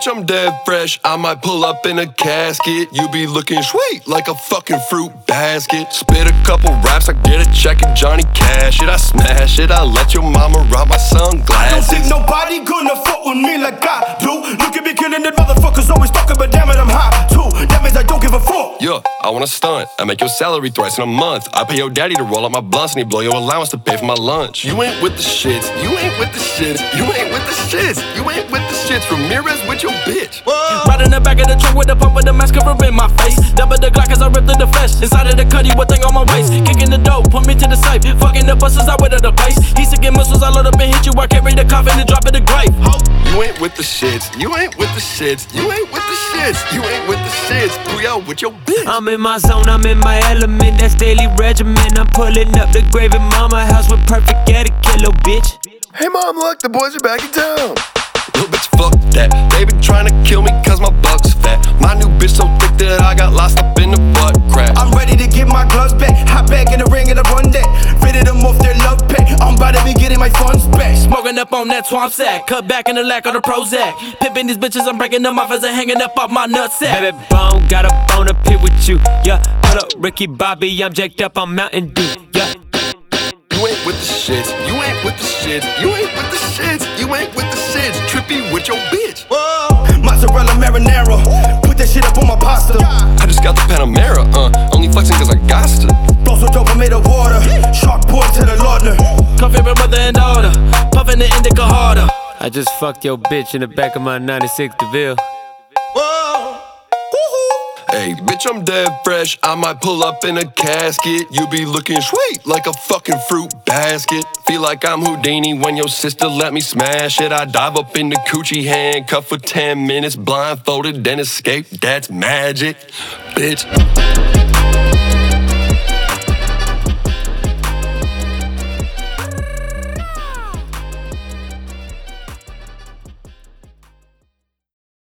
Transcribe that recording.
I'm dead fresh, I might pull up in a casket. You be looking sweet like a fucking fruit basket. Spit a couple raps, I get a check and Johnny Cash it. I smash it, I let your mama rob my sunglasses. I don't think nobody gonna fuck with me like I do. Look at me killing the motherfuckers always talking, but damn it, I'm high too. That means I don't give a fuck. Yeah, I wanna stunt. I make your salary thrice in a month. I pay your daddy to roll up my blunts and he blow your allowance to pay for my lunch. You ain't with the shits, you ain't with the shits, you ain't with the shits, you ain't with the shits. Ramirez with your bitch. Right in the back of the trunk with the pump with the mascara in my face. Double the Glock as I rip through the flesh. Inside of the cutty, one thing on my waist. Kicking the dope, put me to the safe. Fucking the buses, I went to the place. He's to get missiles, I load up and hit you. I carry the coffin and drop in the grave. You ain't with the shits, you ain't with the shits, you ain't with the shits, you ain't with the shits. Booyah with your bitch. I'm in my zone, I'm in my element. That's daily regimen. I'm pulling up the grave in mama house with perfect etiquette, little bitch. Hey mom, look, the boys are back in town. Little bitch, fuck that. They been trying to kill me cause my buck's fat. My new bitch so thick that I got lost up in the butt crack. I'm ready to get my gloves back. Hop back in the ring and I run that. Fitted them off their love pack. I'm about to be getting my funds back. Smoking up on that swamp sack. Cut back in the lack of the Prozac. Pimping these bitches, I'm breaking them off as I'm hanging up off my nutsack. Baby bone, got a bone up here with you. Yeah, hold up, Ricky Bobby, I'm jacked up on Mountain Dew. Yeah. You ain't with the shits, you ain't with the shits, you ain't with the shits, you ain't with the shits. Trippy with your bitch. Mozzarella marinara. Put that shit up on my pasta. I just got the Panamera, only flexing cause I got to. Blow so dope, I made of water. Shark boy to the Lordner. Come favorite mother and daughter. Puffin' the indica harder. I just fucked your bitch in the back of my 96 DeVille. Hey, bitch, I'm dead fresh. I might pull up in a casket. You be looking sweet like a fucking fruit basket. Feel like I'm Houdini when your sister let me smash it. I dive up in the coochie, handcuffed for 10 minutes, blindfolded, then escape. That's magic, bitch.